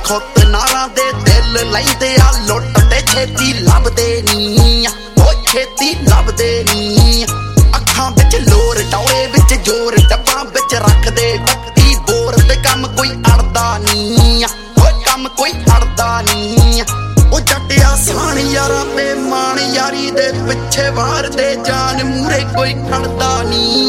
ਖੁੱਤ ਨਾਰਾਂ ਦੇ ਦਿਲ ਲੈਂਦੇ ਆ ਲੁੱਟ ਤੇ ਛੇਤੀ ਲੱਭਦੇ ਨੀ ਓ ਛੇਤੀ ਲੱਭਦੇ ਨੀ ਅੱਖਾਂ ਵਿੱਚ ਲੋਰ ਟੌਲੇ ਵਿੱਚ ਜ਼ੋਰ ਡੱਬਾਂ ਵਿੱਚ ਰੱਖਦੇ ਬੱਤੀ ਬੋਰ ਤੇ ਕੰਮ ਕੋਈ ਅੜਦਾ ਨੀ ਓ ਕੰਮ ਕੋਈ ਅੜਦਾ ਨੀ ਉਹ ਜੱਟ ਆਸਾਨ ਯਾਰਾਂ ਤੇ ਮਾਣ ਯਾਰੀ ਦੇ ਪਿੱਛੇ ਵਾਰਦੇ ਜਾਨ ਮੂਰੇ ਕੋਈ ਖੜਦਾ ਨੀ